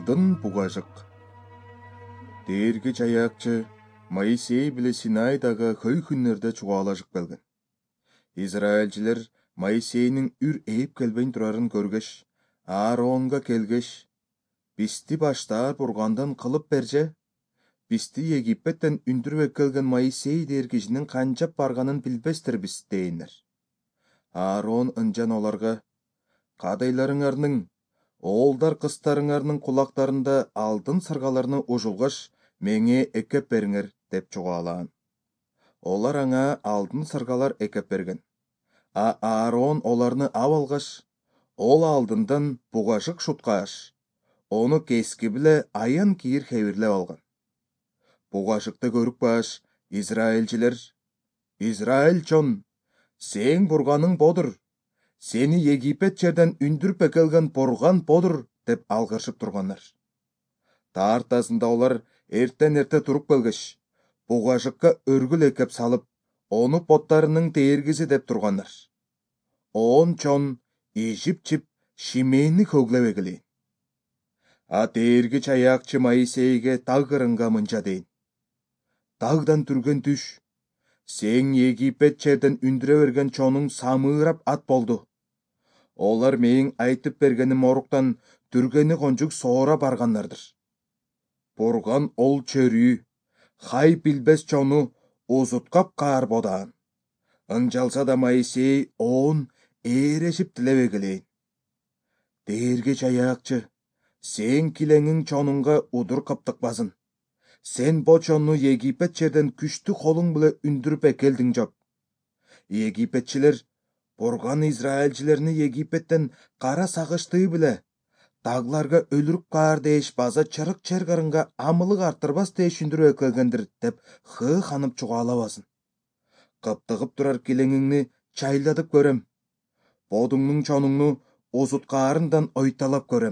Алдын бугажык. Дээрги жаякчы Моисей биле Синайдагы көй күннерде чугалажык келген. Израильчилер Моисейнин үр эйип келбейн турарын көргеш, Ааронга келгеш, бисти баштаар бургандан кылып берже, бисти Египеттен үндүрүп келген Моисей дээр кишинин канчап барганын билбестербиз дейинер. Аарон ынжан оларга, кадайларыңардын, оолдар кыстарыңардын кулактарында алдын сыргаларны ужулгаш, меңе экеп бериңер деп чугаалаан. Олар аңа алдын сыргалар экеп берген. Аарон оларны алгаш, ол алдындан бугажык шуткааш, ону кески биле аян кийир хебирлеп алган. Бугажыкты көрүп баш, Израильчилер, Израиль чон, сең бурганың бодур, сени Египет жерден үндүрүп келген бурган бодур деп алгыршып тургандар. Таартасында олар эртен-эрте туруп келгеш, бугажыкка өргүл экеп салып, ону боттарынын тээргиси деп тургандар. Он чон ижип-чип шимейни көглеп эгелейин. Дээрги чаякчы Моисейге тагырынга мынча дейин. Тагдан түрген түш, сең Египет жерден үндүрө берген чонуң самыырап ат болду. Олар мейин айтып бергеним оруктан түргени конжук соора барганнардыр. Бурган ол чөрүү, хай билбес чону узуткап каар бодаан. Ынжалса да Моисей оон ээрешип тилеп эгелейин. Дээрги чаякчы, сең килеңиң чонуңга удур кыптыкпасын. Сен бо чонну Египет жерден күчтүү колуң биле үндүрүп экелдиң жоп. Египетчилер бурган Израильчилерни Египеттен кара сагыштыы биле, тагларга өлүрүп каар дээш база чырык чер кырынга амылык арттырбас дээш үндүрүп экелгендир деп ханып чугаалабасын. Кыптыгып турар килеңиңни чайладып көрөм. Бодуңнун чонуңну узуткаарындан ойталап көрөм.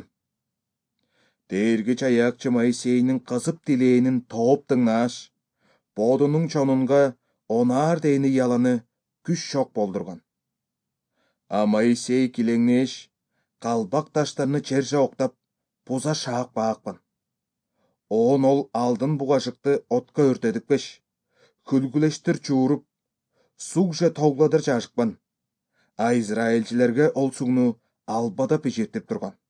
Дээрги чаякчы Моисейнин кызып тилээнин тооп тыңнааш, бодунун чонунга онаар дейини яланы күч шок болдурган. Моисей килеңнеш, калбак таштарны черже октап, пуза шаак баакпан. Оон ол алдын бугажыкты отко өртедип беш, күлгүлештер чууруп, сугже тогладыр жашыкпан. Израильчилерге ол сугну албада пижиртип турган.